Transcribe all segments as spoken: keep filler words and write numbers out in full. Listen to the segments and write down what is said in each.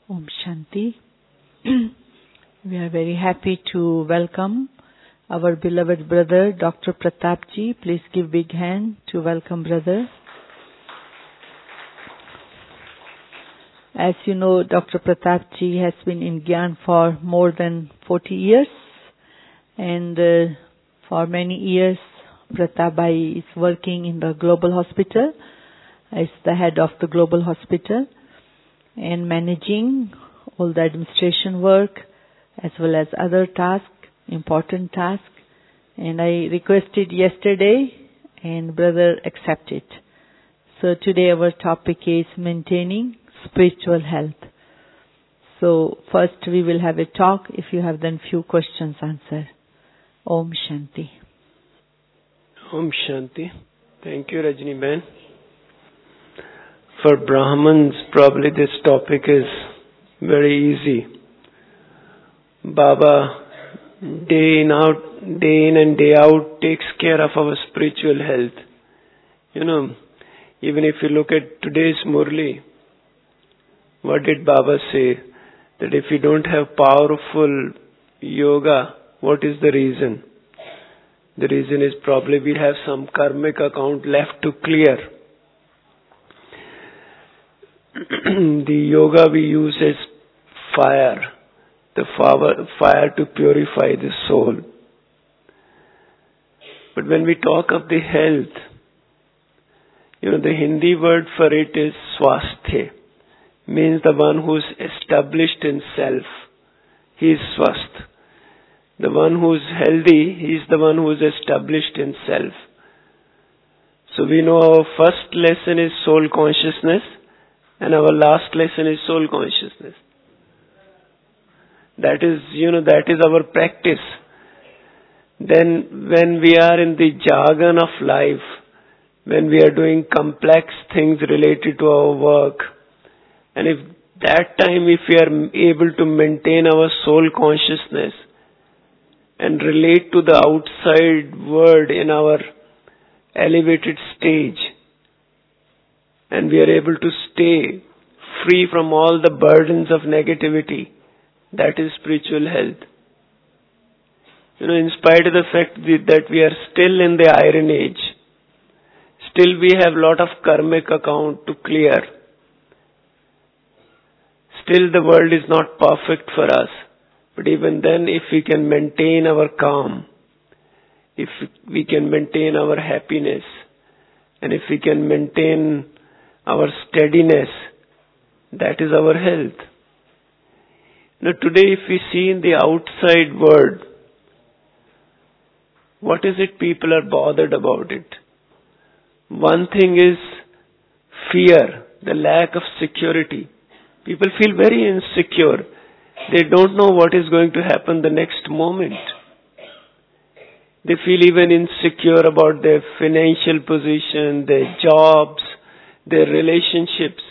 Om Shanti. We are very happy to welcome our beloved brother, Doctor Pratap Ji. Please give big hand to welcome brother. As you know, Doctor Pratap Ji has been in Gyan for more than forty years, and uh, for many years Pratap Bhai is working in the Global Hospital as the head of the Global Hospital and managing all the administration work as well as other tasks, important tasks. And I requested yesterday and brother accepted. So today our topic is maintaining spiritual health. So first we will have a talk. If you have then few questions, answer. Om Shanti. Om Shanti. Thank you, Rajni Ben. For Brahmins, probably this topic is very easy. Baba, day in out, day in and day out, takes care of our spiritual health. You know, even if you look at today's Murli, what did Baba say? That if you don't have powerful yoga, what is the reason? The reason is probably we have some karmic account left to clear. The yoga we use is fire, the fire to purify the soul. But when we talk of the health, you know, the Hindi word for it is swasthya, means the one who's established in self. He is swasth. The one who's healthy, he is the one who's established in self. So we know our first lesson is soul consciousness, and our last lesson is soul consciousness. That is, you know, that is our practice. Then when we are in the jargon of life, when we are doing complex things related to our work, and if that time if we are able to maintain our soul consciousness and relate to the outside world in our elevated stage, and we are able to stay free from all the burdens of negativity, that is spiritual health. You know, in spite of the fact that we are still in the Iron Age, still we have lot of karmic account to clear. Still the world is not perfect for us. But even then, if we can maintain our calm, if we can maintain our happiness, and if we can maintain our steadiness, that is our health. Now today if we see in the outside world, what is it people are bothered about it? One thing is fear, the lack of security. People feel very insecure. They don't know what is going to happen the next moment. They feel even insecure about their financial position, their jobs, their relationships.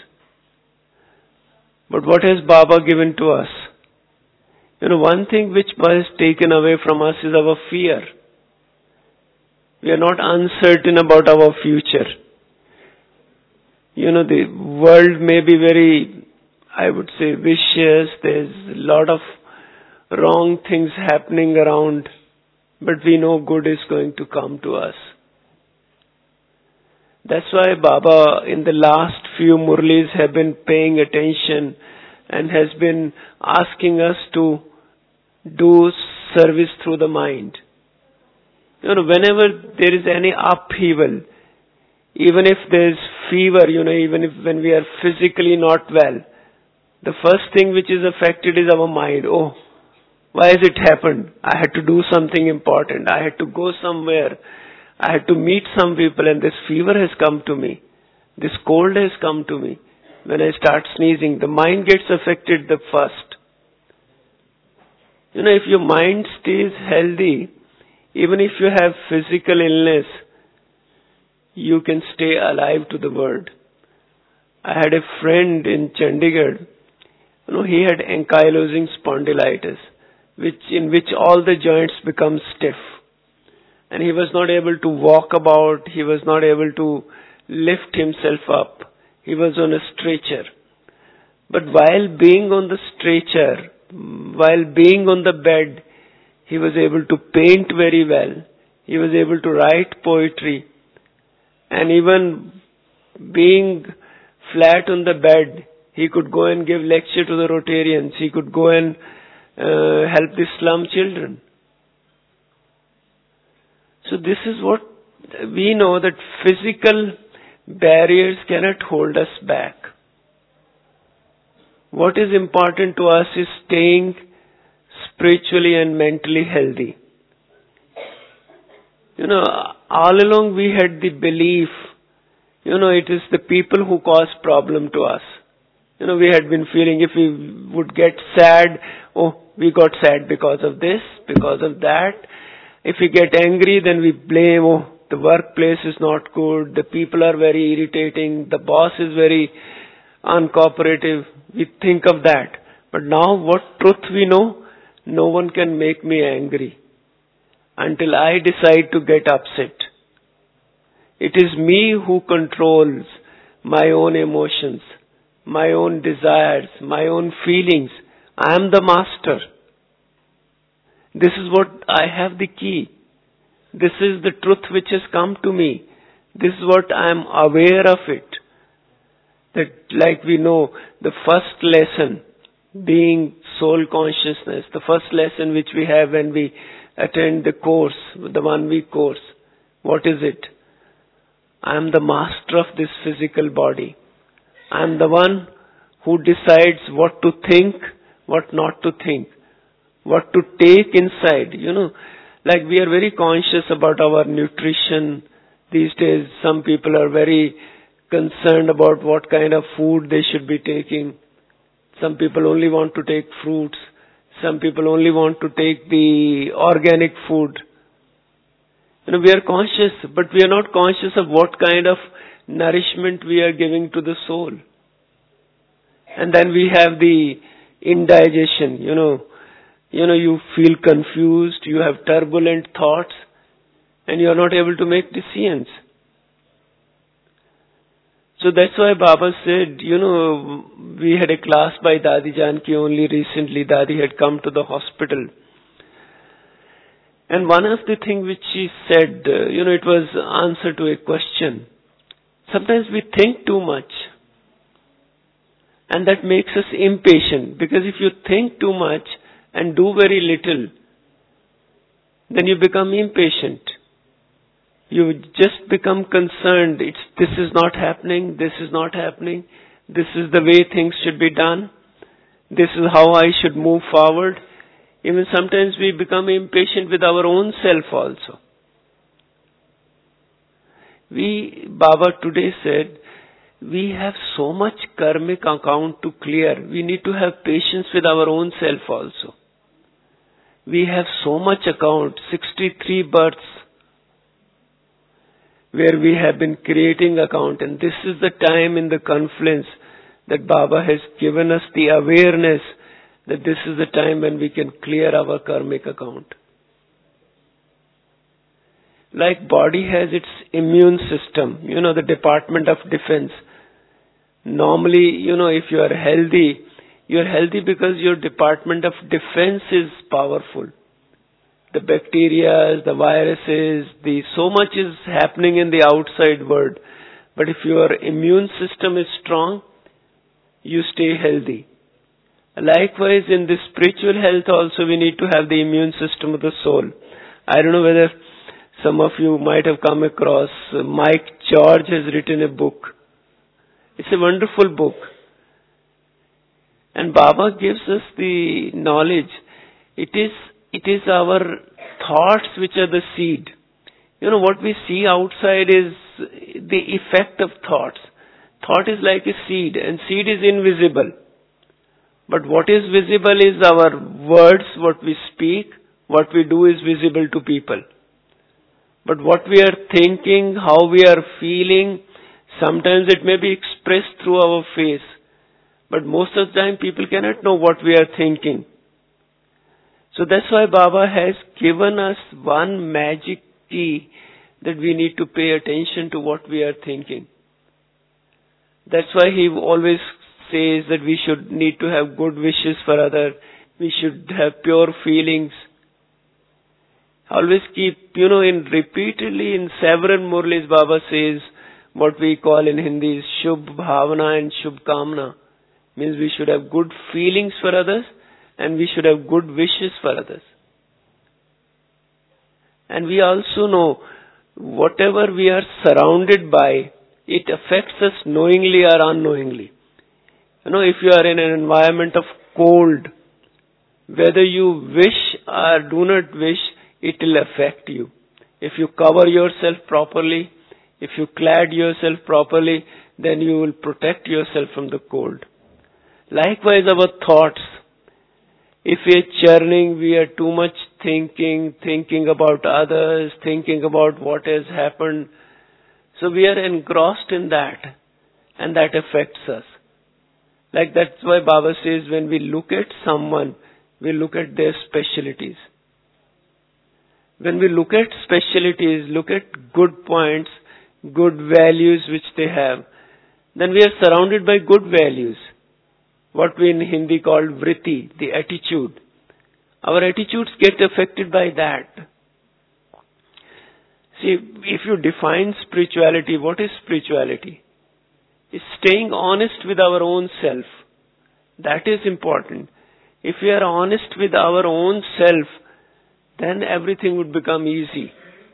But what has Baba given to us? You know, one thing which Baba has taken away from us is our fear. We are not uncertain about our future. You know, the world may be very, I would say, vicious. There's a lot of wrong things happening around, but we know good is going to come to us. That's why Baba in the last few Murlis have been paying attention and has been asking us to do service through the mind. You know, whenever there is any upheaval, even if there is fever, you know, even if when we are physically not well, the first thing which is affected is our mind. Oh, why has it happened? I had to do something important. I had to go somewhere. I had to meet some people and this fever has come to me. This cold has come to me. When I start sneezing, the mind gets affected the first. You know, if your mind stays healthy, even if you have physical illness, you can stay alive to the word. I had a friend in Chandigarh. You know, he had ankylosing spondylitis, which in which all the joints become stiff. And he was not able to walk about, he was not able to lift himself up. He was on a stretcher. But while being on the stretcher, while being on the bed, he was able to paint very well. He was able to write poetry. And even being flat on the bed, he could go and give lecture to the Rotarians. He could go and uh, help the slum children. So this is what we know, that physical barriers cannot hold us back. What is important to us is staying spiritually and mentally healthy. You know, all along we had the belief, you know, it is the people who cause problem to us. You know, we had been feeling if we would get sad, oh, we got sad because of this, because of that. If we get angry, then we blame, oh, the workplace is not good, the people are very irritating, the boss is very uncooperative. We think of that. But now what truth we know? No one can make me angry until I decide to get upset. It is me who controls my own emotions, my own desires, my own feelings. I am the master. This is what I have the key. This is the truth which has come to me. This is what I am aware of it. That, like we know, the first lesson being soul consciousness, the first lesson which we have when we attend the course, the one week course. What is it? I am the master of this physical body. I am the one who decides what to think, what not to think, what to take inside. You know, like we are very conscious about our nutrition. These days, some people are very concerned about what kind of food they should be taking. Some people only want to take fruits. Some people only want to take the organic food. You know, we are conscious, but we are not conscious of what kind of nourishment we are giving to the soul. And then we have the indigestion, you know. You know, you feel confused, you have turbulent thoughts, and you are not able to make decisions. So that's why Baba said, you know, we had a class by Dadi Janki only recently. Dadi had come to the hospital. And one of the things which she said, uh, you know, it was answer to a question. Sometimes we think too much. And that makes us impatient. Because if you think too much and do very little, then you become impatient. You just become concerned. It's, this is not happening, this is not happening, this is the way things should be done, this is how I should move forward. Even sometimes we become impatient with our own self also. We, Baba today said, we have so much karmic account to clear. We need to have patience with our own self also. We have so much account, sixty-three births, where we have been creating account, and this is the time in the confluence that Baba has given us the awareness that this is the time when we can clear our karmic account. Like body has its immune system, you know, the Department of Defense. Normally, you know, if you are healthy, you are healthy because your Department of Defense is powerful. The bacteria, the viruses, the so much is happening in the outside world. But if your immune system is strong, you stay healthy. Likewise, in the spiritual health also, we need to have the immune system of the soul. I don't know whether some of you might have come across, uh, Mike George has written a book. It's a wonderful book. And Baba gives us the knowledge. It is It is our thoughts which are the seed. You know, what we see outside is the effect of thoughts. Thought is like a seed, and seed is invisible. But what is visible is our words, what we speak, what we do is visible to people. But what we are thinking, how we are feeling, sometimes it may be expressed through our face. But most of the time people cannot know what we are thinking. So that's why Baba has given us one magic key, that we need to pay attention to what we are thinking. That's why he always says that we should need to have good wishes for others. We should have pure feelings. Always keep, you know, in repeatedly in several Murlis, Baba says what we call in Hindi is Shubh Bhavana and Shubh Kamna. Means we should have good feelings for others and we should have good wishes for others. And we also know whatever we are surrounded by, it affects us knowingly or unknowingly. You know, if you are in an environment of cold, whether you wish or do not wish, it will affect you. If you cover yourself properly, if you clad yourself properly, then you will protect yourself from the cold. Likewise, our thoughts. If we are churning, we are too much thinking, thinking about others, thinking about what has happened. So we are engrossed in that, and that affects us. Like that's why Baba says when we look at someone, we look at their specialities. When we look at specialities, look at good points, good values which they have, then we are surrounded by good values. What we in Hindi call vritti, the attitude. Our attitudes get affected by that. See, if you define spirituality, what is spirituality? It's staying honest with our own self. That is important. If we are honest with our own self, then everything would become easy.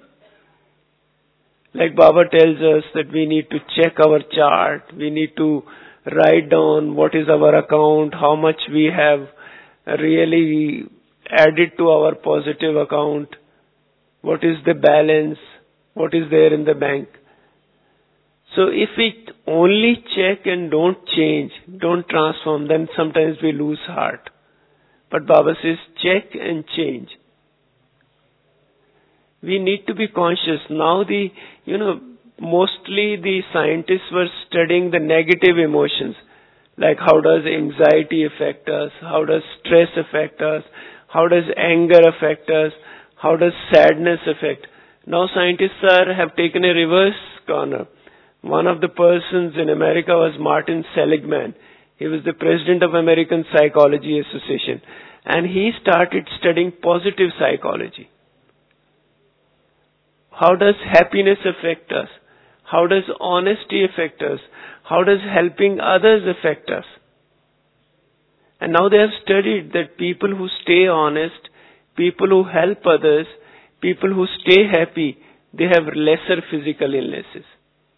Like Baba tells us that we need to check our chart, we need to write down what is our account, how much we have really added to our positive account, what is the balance, what is there in the bank. So if we only check and don't change, don't transform, then sometimes we lose heart. But Baba says check and change. We need to be conscious. Now the, you know, mostly the scientists were studying the negative emotions. Like how does anxiety affect us? How does stress affect us? How does anger affect us? How does sadness affect? Now scientists are, have taken a reverse corner. One of the persons in America was Martin Seligman. He was the president of American Psychology Association. And he started studying positive psychology. How does happiness affect us? How does honesty affect us? How does helping others affect us? And now they have studied that people who stay honest, people who help others, people who stay happy, they have lesser physical illnesses.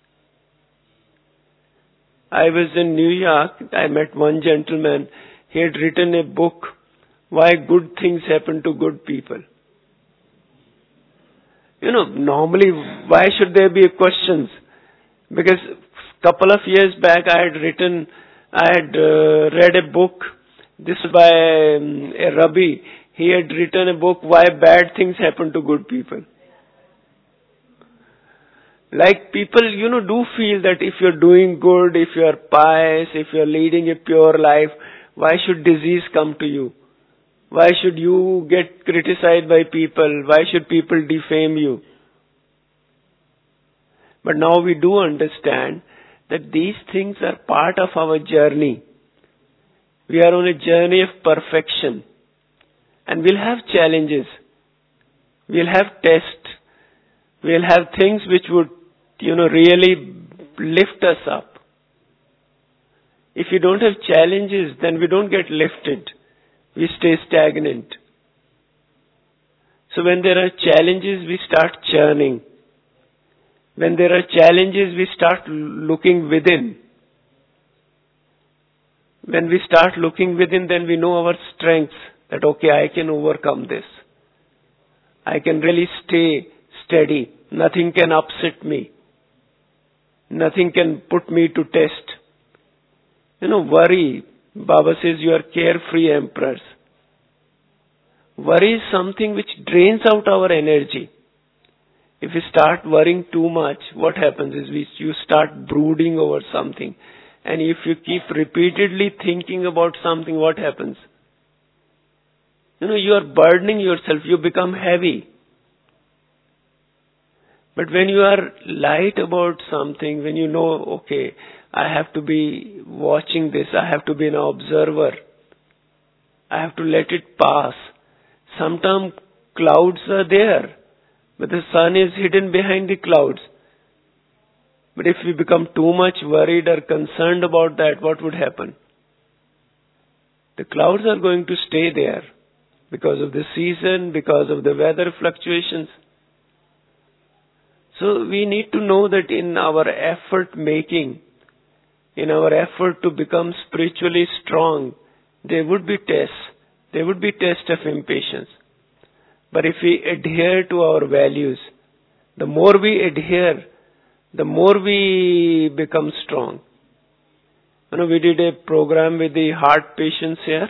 I was in New York, I met one gentleman, he had written a book, Why Good Things Happen to Good People. You know, normally, why should there be questions? Because a couple of years back I had written, I had uh, read a book, this by um, a Rabbi. He had written a book, Why Bad Things Happen to Good People. Like people, you know, do feel that if you're doing good, if you're pious, if you're leading a pure life, why should disease come to you? Why should you get criticized by people? Why should people defame you? But now we do understand that these things are part of our journey. We are on a journey of perfection. And we'll have challenges. We'll have tests. We'll have things which would, you know, really lift us up. If we don't have challenges, then we don't get lifted. We stay stagnant. So when there are challenges, we start churning. When there are challenges, we start looking within. When we start looking within, then we know our strengths. That, okay, I can overcome this. I can really stay steady. Nothing can upset me. Nothing can put me to test. You know, worry, Baba says you are carefree emperors. Worry is something which drains out our energy. If we start worrying too much, what happens is we, you start brooding over something. And if you keep repeatedly thinking about something, what happens? You know, you are burdening yourself, you become heavy. But when you are light about something, when you know, okay, I have to be watching this. I have to be an observer. I have to let it pass. Sometimes clouds are there, but the sun is hidden behind the clouds. But if we become too much worried or concerned about that, what would happen? The clouds are going to stay there because of the season, because of the weather fluctuations. So we need to know that in our effort making, in our effort to become spiritually strong, there would be tests. There would be tests of impatience. But if we adhere to our values, the more we adhere, the more we become strong. You know, we did a program with the heart patients here.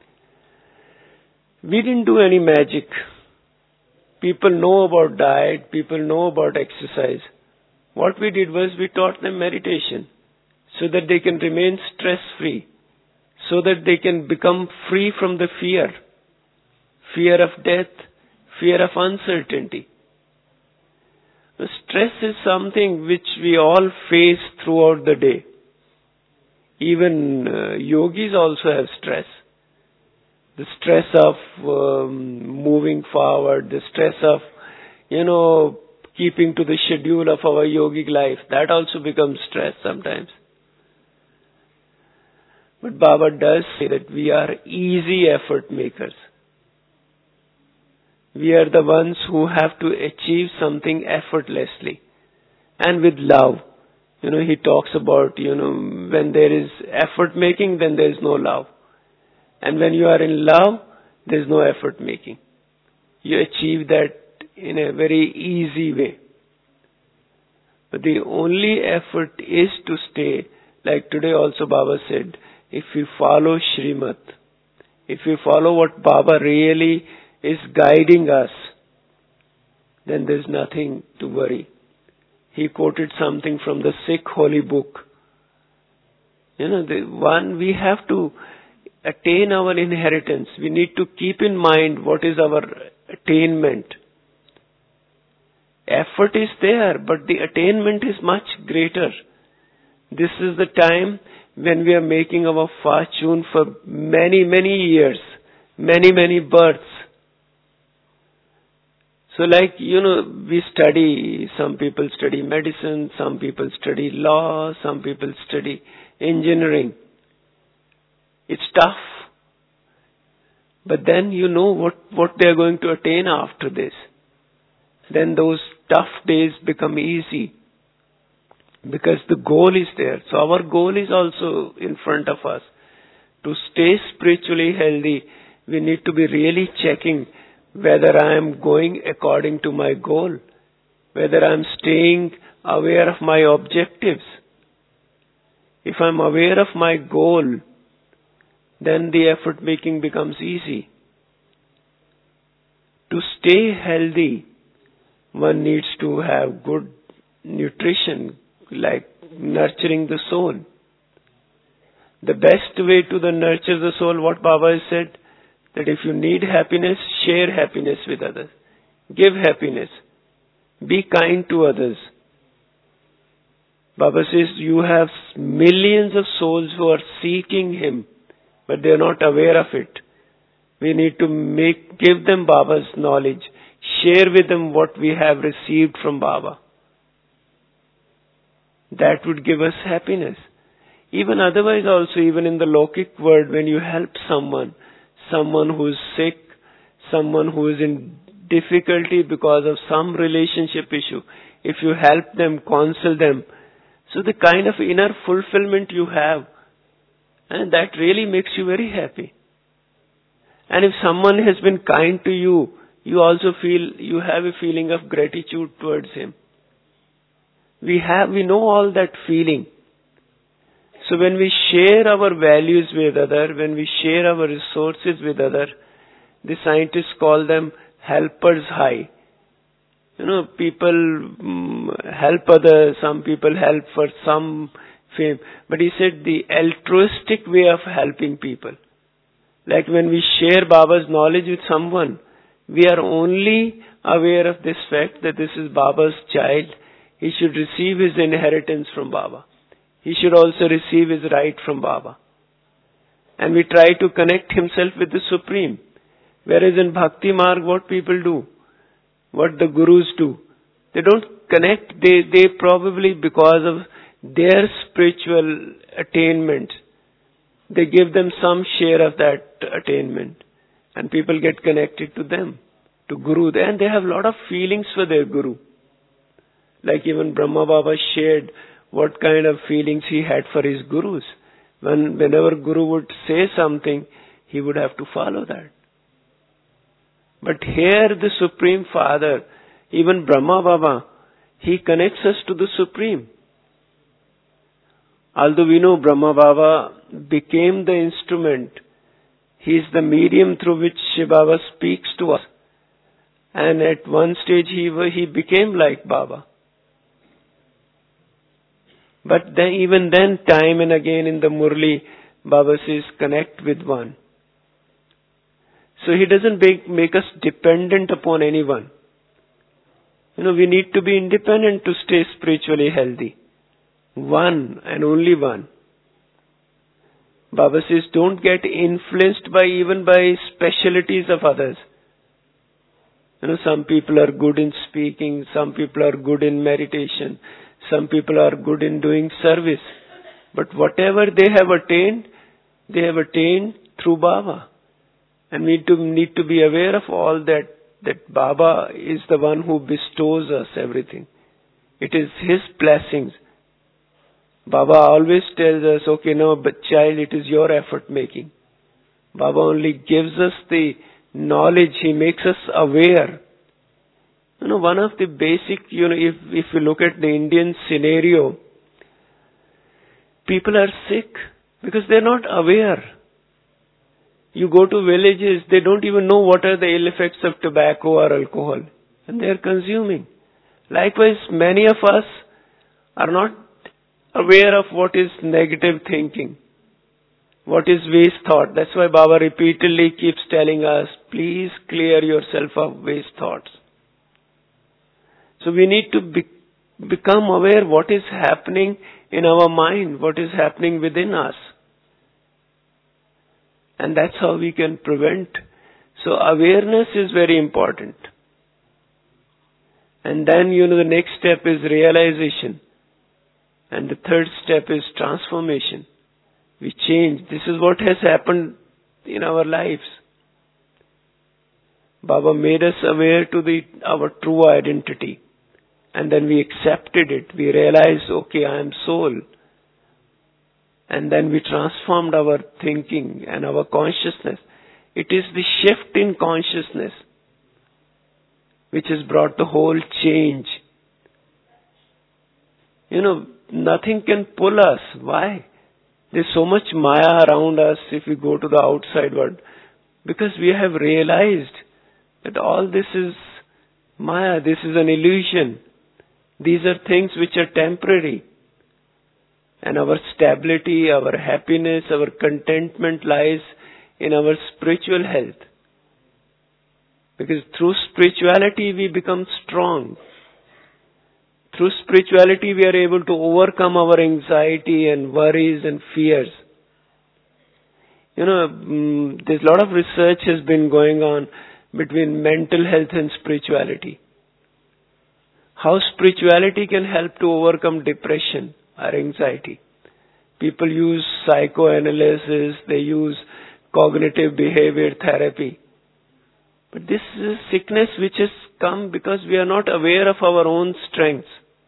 We didn't do any magic. People know about diet, people know about exercise. What we did was we taught them meditation so that they can remain stress-free, so that they can become free from the fear, fear of death, fear of uncertainty. Stress is something which we all face throughout the day. Even uh, yogis also have stress. The stress of um, moving forward, the stress of, you know, keeping to the schedule of our yogic life, that also becomes stress sometimes. But Baba does say that we are easy effort makers. We are the ones who have to achieve something effortlessly and with love. You know, he talks about, you know, when there is effort making, then there is no love. And when you are in love, there is no effort making. You achieve that in a very easy way. But the only effort is to stay, like today also Baba said, if we follow Srimad, if we follow what Baba really is guiding us, then there's nothing to worry. He quoted something from the Sikh holy book. You know, the one, we have to attain our inheritance. We need to keep in mind what is our attainment. Effort is there, but the attainment is much greater. This is the time when we are making our fortune for many, many years, many, many births. So like, you know, we study, some people study medicine, some people study law, some people study engineering. It's tough. But then you know what, what they are going to attain after this. Then those tough days become easy. Because the goal is there. So our goal is also in front of us. To stay spiritually healthy, we need to be really checking whether I am going according to my goal, whether I am staying aware of my objectives. If I am aware of my goal, then the effort making becomes easy. To stay healthy, one needs to have good nutrition, like nurturing the soul. The best way to the nurture the soul, what Baba has said, that if you need happiness, share happiness with others. Give happiness. Be kind to others. Baba says you have millions of souls who are seeking Him, but they are not aware of it. We need to make, give them Baba's knowledge. Share with them what we have received from Baba. That would give us happiness. Even otherwise also, even in the Lokic world, when you help someone, someone who is sick, someone who is in difficulty because of some relationship issue, if you help them, counsel them, so the kind of inner fulfillment you have, and that really makes you very happy. And if someone has been kind to you, you also feel, you have a feeling of gratitude towards him. We have, we know all that feeling. So when we share our values with other, when we share our resources with other, the scientists call them helpers high. You know, people um, help others, some people help for some fame. But he said the altruistic way of helping people. Like when we share Baba's knowledge with someone, we are only aware of this fact that this is Baba's child. He should receive his inheritance from Baba. he should also receive his right from Baba. And we try to connect himself with the Supreme. Whereas in Bhakti Marg, what people do, what the Gurus do, they don't connect, they, they probably because of their spiritual attainment, they give them some share of that attainment. And people get connected to them, to Guru. And they have a lot of feelings for their Guru. Like even Brahma Baba shared what kind of feelings he had for his Gurus. When, whenever Guru would say something, he would have to follow that. But here the Supreme Father, even Brahma Baba, he connects us to the Supreme. Although we know Brahma Baba became the instrument, he is the medium through which Baba speaks to us. And at one stage he, he became like Baba. But then, even then, time and again in the Murli, Baba says, connect with one. So he doesn't make, make us dependent upon anyone. You know, we need to be independent to stay spiritually healthy. One and only one. Baba says, don't get influenced by even by specialities of others. You know, some people are good in speaking, some people are good in meditation, some people are good in doing service. But whatever they have attained, they have attained through Baba. And we need to, need to be aware of all that, that Baba is the one who bestows us everything. It is His blessings. Baba always tells us, okay, no, but child, it is your effort making. Baba only gives us the knowledge, He makes us aware. You know, one of the basic, you know, if, if you look at the Indian scenario, people are sick because they're not aware. You go to villages, they don't even know what are the ill effects of tobacco or alcohol, and they're consuming. Likewise, many of us are not aware of what is negative thinking, what is waste thought. That's why Baba repeatedly keeps telling us, please clear yourself of waste thoughts. So we need to be, become aware what is happening in our mind, what is happening within us. And that's how we can prevent. So awareness is very important. And then, you know, the next step is realization. And the third step is transformation. We change. This is what has happened in our lives. Baba made us aware to the our true identity. And then we accepted it. We realized, okay, I am soul. And then we transformed our thinking and our consciousness. It is the shift in consciousness which has brought the whole change. You know, nothing can pull us. Why? There's so much Maya around us if we go to the outside world. Because we have realized that all this is Maya, this is an illusion. These are things which are temporary. And our stability, our happiness, our contentment lies in our spiritual health. Because through spirituality we become strong. Through spirituality we are able to overcome our anxiety and worries and fears. You know, um, there's a lot of research has been going on between mental health and spirituality. How spirituality can help to overcome depression or anxiety. People use psychoanalysis, they use cognitive behavior therapy. But this is a sickness which has come because we are not aware of our own strengths.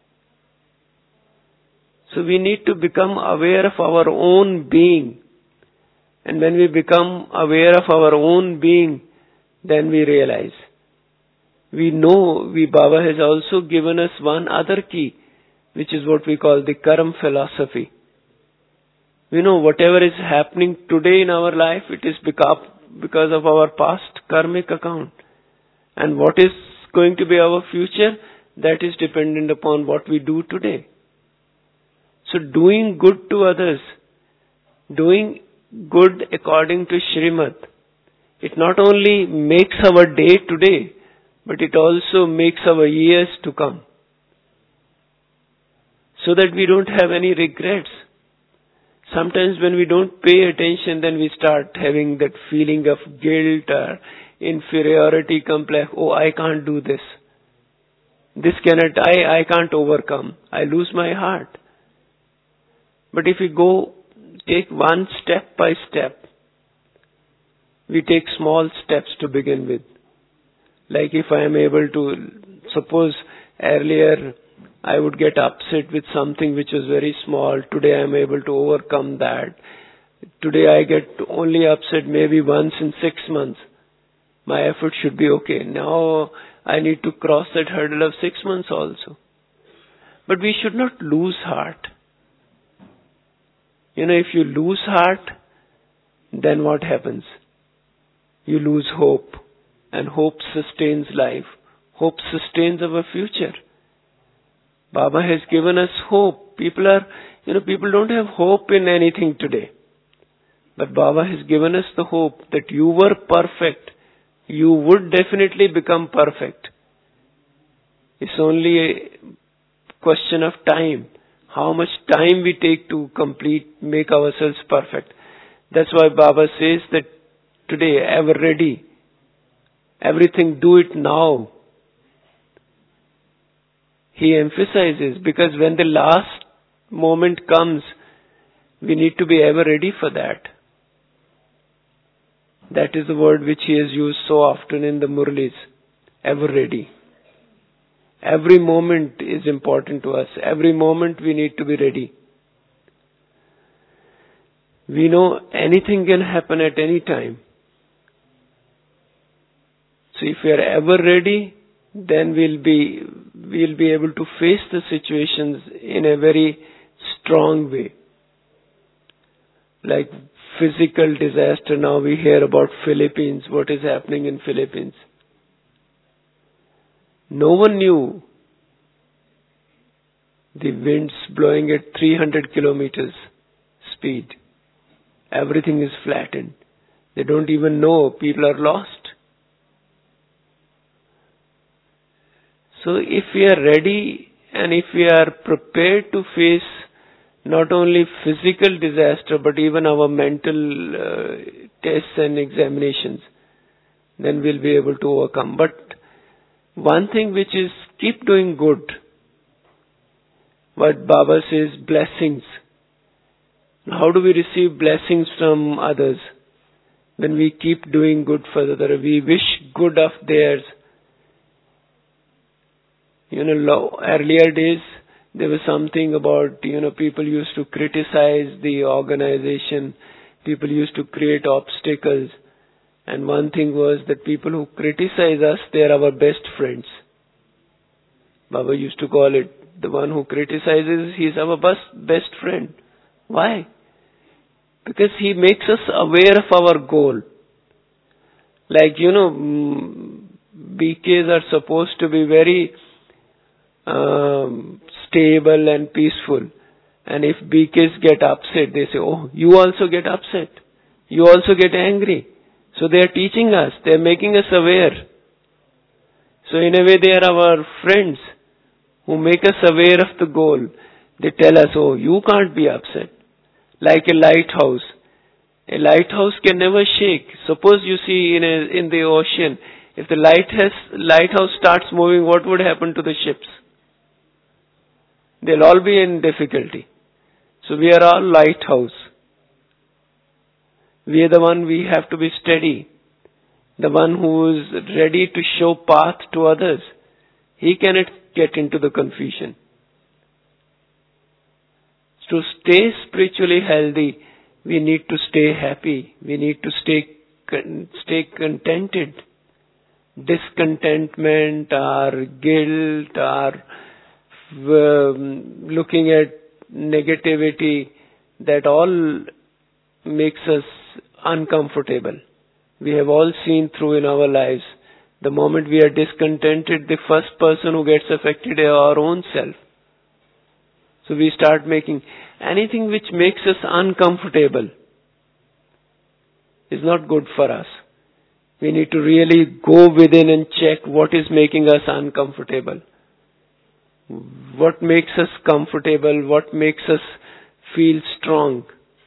So we need to become aware of our own being. And when we become aware of our own being, then we realize. We know, we Baba has also given us one other key, which is what we call the Karma philosophy. We know whatever is happening today in our life, it is because of our past karmic account. And what is going to be our future, that is dependent upon what we do today. So doing good to others, doing good according to Srimad, it not only makes our day today, but it also makes our years to come. So that we don't have any regrets. Sometimes when we don't pay attention, then we start having that feeling of guilt or inferiority complex. Oh, I can't do this. This cannot, I, I can't overcome. I lose my heart. But if we go, take one step by step, we take small steps to begin with. Like if I am able to, suppose earlier I would get upset with something which was very small. Today I am able to overcome that. Today I get only upset maybe once in six months. My effort should be okay. Now I need to cross that hurdle of six months also. But we should not lose heart. You know, if you lose heart, then what happens? You lose hope. And hope sustains life. Hope sustains our future. Baba has given us hope. People are, you know, people don't have hope in anything today. But Baba has given us the hope that you were perfect. You would definitely become perfect. It's only a question of time. How much time we take to complete, make ourselves perfect. That's why Baba says that today, ever ready. Everything, do it now. He emphasizes, because when the last moment comes, we need to be ever ready for that. That is the word which he has used so often in the Murlis. Ever ready. Every moment is important to us. Every moment we need to be ready. We know anything can happen at any time. So if we are ever ready, then we'll be, we'll be able to face the situations in a very strong way. Like physical disaster, now we hear about Philippines, what is happening in Philippines. No one knew the winds blowing at three hundred kilometers speed. Everything is flattened. They don't even know people are lost. So if we are ready and if we are prepared to face not only physical disaster but even our mental uh, tests and examinations, then we'll be able to overcome. But one thing which is keep doing good. What Baba says, blessings. How do we receive blessings from others? When we keep doing good for others, we wish good of theirs. You know, earlier days, there was something about, you know, people used to criticize the organization. People used to create obstacles. And one thing was that people who criticize us, they are our best friends. Baba used to call it, the one who criticizes, he is our best, best friend. Why? Because he makes us aware of our goal. Like, you know, B Ks are supposed to be very um, stable and peaceful. And if B Ks get upset, they say, oh, you also get upset. You also get angry. So they are teaching us, they are making us aware. So in a way they are our friends who make us aware of the goal. They tell us, oh, you can't be upset. Like a lighthouse. A lighthouse can never shake. Suppose you see in a, in the ocean, if the lighthouse, lighthouse starts moving, what would happen to the ships? They'll all be in difficulty. So we are all lighthouse. We are the one, we have to be steady. The one who is ready to show path to others. He cannot get into the confusion. To stay spiritually healthy, we need to stay happy. We need to stay stay contented. Discontentment or guilt or um, looking at negativity, that all makes us uncomfortable. We have all seen through in our lives. The moment we are discontented, the first person who gets affected is our own self. So we start making anything which makes us uncomfortable is not good for us. We need to really go within and check what is making us uncomfortable. What makes us comfortable? What makes us feel strong?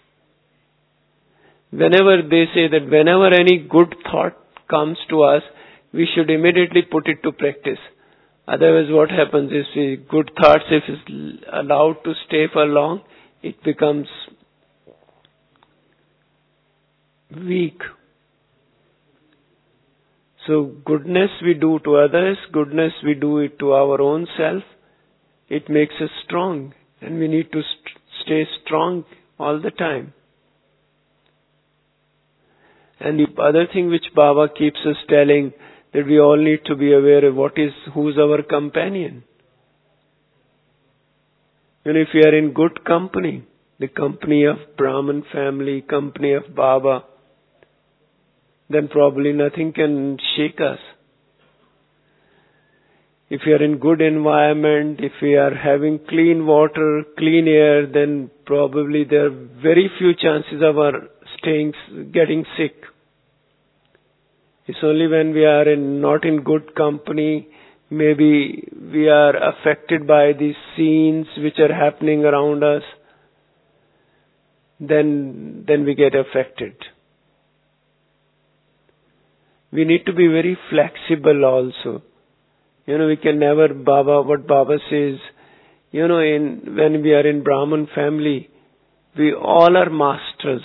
Whenever they say that whenever any good thought comes to us, we should immediately put it to practice. Otherwise what happens is we, good thoughts, if it's allowed to stay for long, it becomes weak. So goodness we do to others, goodness we do it to our own self. It makes us strong, and we need to st- stay strong all the time. And the other thing which Baba keeps us telling, that we all need to be aware of what is, who's our companion. And if we are in good company, the company of Brahman family, company of Baba, then probably nothing can shake us. If we are in good environment, if we are having clean water, clean air, then probably there are very few chances of our staying, getting sick. It's only when we are in, not in good company, maybe we are affected by these scenes which are happening around us, then, then we get affected. We need to be very flexible also. You know, we can never, Baba, what Baba says, you know, in, when we are in Brahman family, we all are masters.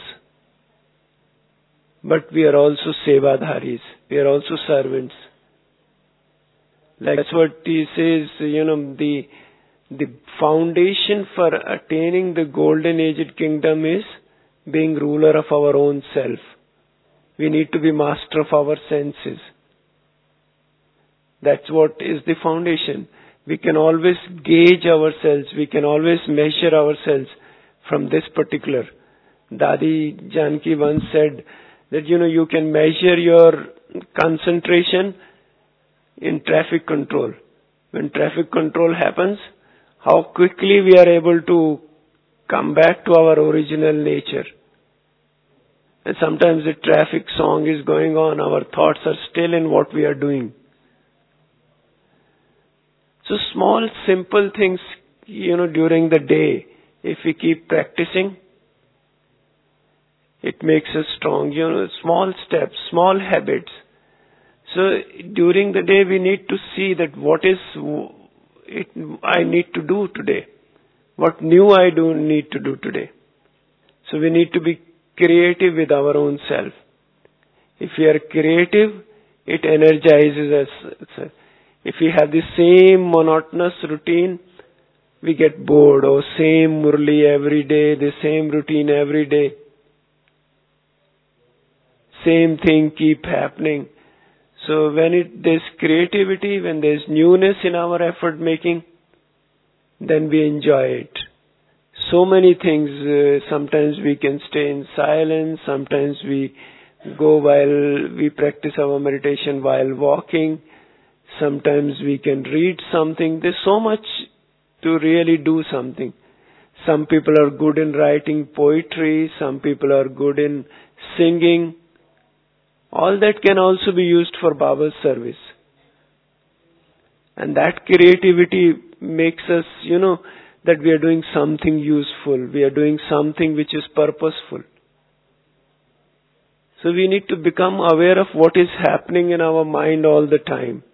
But we are also sevadharis. We are also servants. Like that's what he says, you know, the, the foundation for attaining the golden aged kingdom is being ruler of our own self. We need to be master of our senses. That's what is the foundation. We can always gauge ourselves. We can always measure ourselves from this particular. Dadi Janki once said that, you know, you can measure your concentration in traffic control. When traffic control happens, how quickly we are able to come back to our original nature. And sometimes the traffic song is going on, our thoughts are still in what we are doing. So small, simple things, you know, during the day, if we keep practicing, it makes us strong. You know, small steps, small habits. So during the day, we need to see that what is it I need to do today. What new I do need to do today. So we need to be creative with our own self. If we are creative, it energizes us. If we have the same monotonous routine, we get bored. Oh, same Murli every day, the same routine every day. Same thing keep happening. So when it, there's creativity, when there's newness in our effort making, then we enjoy it. So many things, uh, sometimes we can stay in silence, sometimes we go while we practice our meditation while walking, sometimes we can read something. There's so much to really do something. Some people are good in writing poetry, some people are good in singing. All that can also be used for Baba's service. And that creativity makes us, you know, that we are doing something useful. We are doing something which is purposeful. So we need to become aware of what is happening in our mind all the time.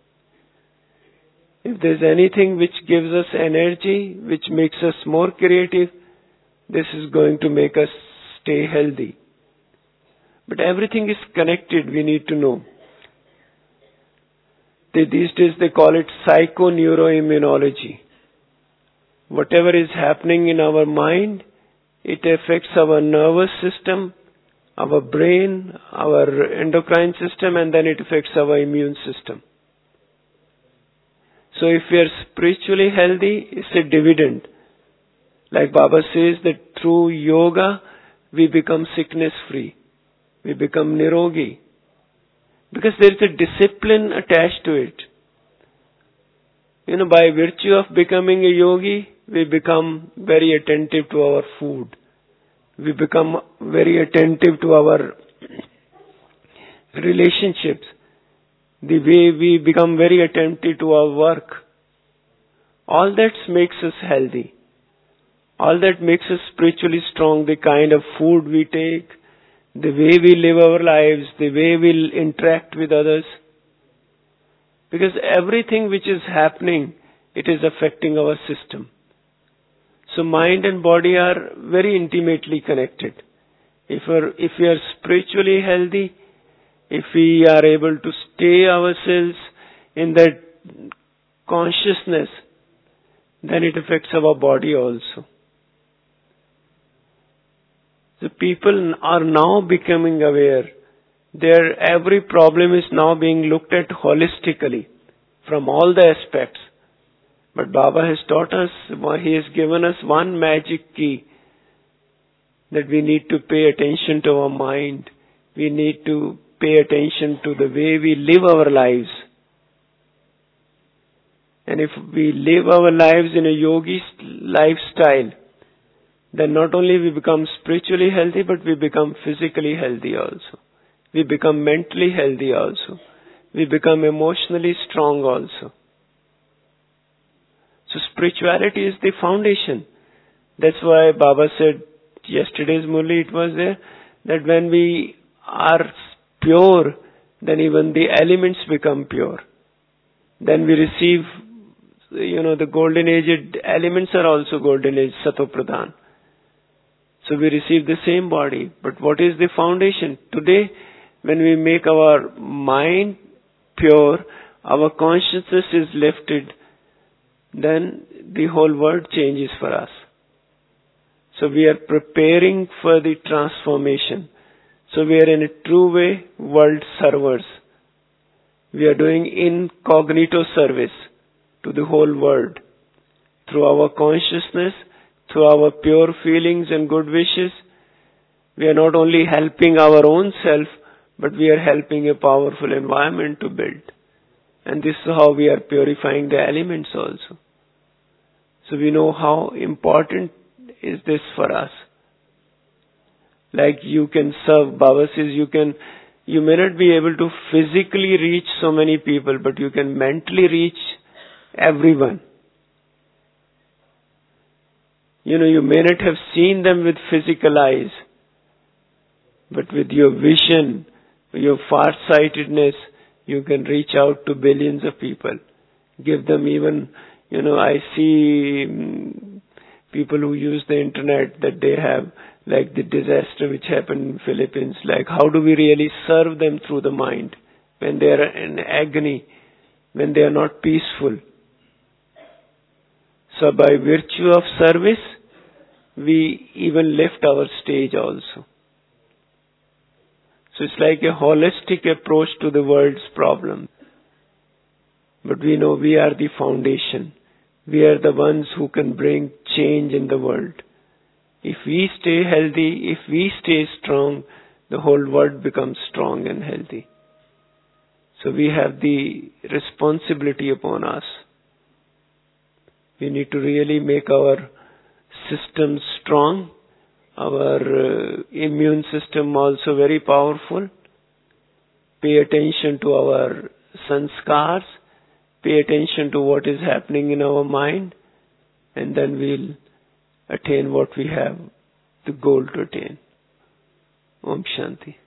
If there's anything which gives us energy, which makes us more creative, this is going to make us stay healthy. But everything is connected, we need to know. They, these days they call it psychoneuroimmunology. Whatever is happening in our mind, it affects our nervous system, our brain, our endocrine system, and then it affects our immune system. So if we are spiritually healthy, it's a dividend. Like Baba says that through yoga, we become sickness free. We become nirogi. Because there is a discipline attached to it. You know, by virtue of becoming a yogi, we become very attentive to our food. We become very attentive to our relationships. The way we become very attentive to our work. All that makes us healthy. All that makes us spiritually strong. The kind of food we take, the way we live our lives, the way we interact with others. Because everything which is happening, it is affecting our system. So mind and body are very intimately connected. If we're, if we are spiritually healthy, if we are able to stay ourselves in that consciousness, then it affects our body also. The people are now becoming aware. Their every problem is now being looked at holistically from all the aspects. But Baba has taught us, he has given us one magic key, that we need to pay attention to our mind. We need to pay attention to the way we live our lives. And if we live our lives in a yogi lifestyle, then not only we become spiritually healthy, but we become physically healthy also. We become mentally healthy also. We become emotionally strong also. So spirituality is the foundation. That's why Baba said, yesterday's Murli it was there, that when we are pure, then even the elements become pure. Then we receive, you know, the golden aged elements are also golden age, Sato Pradhan. So we receive the same body. But what is the foundation? Today, when we make our mind pure, our consciousness is lifted, then the whole world changes for us. So we are preparing for the transformation. So we are in a true way world servers. We are doing incognito service to the whole world. Through our consciousness, through our pure feelings and good wishes, we are not only helping our own self, but we are helping a powerful environment to build. And this is how we are purifying the elements also. So we know how important is this for us. Like you can serve, Baba says you can, you may not be able to physically reach so many people, but you can mentally reach everyone. You know, you may not have seen them with physical eyes, but with your vision, your farsightedness, you can reach out to billions of people. Give them even, you know, I see um, people who use the internet that they have, like the disaster which happened in Philippines, like how do we really serve them through the mind when they are in agony, when they are not peaceful. So by virtue of service, we even lift our stage also. So it's like a holistic approach to the world's problem. But we know we are the foundation. We are the ones who can bring change in the world. If we stay healthy, if we stay strong, the whole world becomes strong and healthy. So we have the responsibility upon us. We need to really make our systems strong, our uh, immune system also very powerful. Pay attention to our sanskars, pay attention to what is happening in our mind, and then we'll attain what we have the goal to attain. Om Shanti.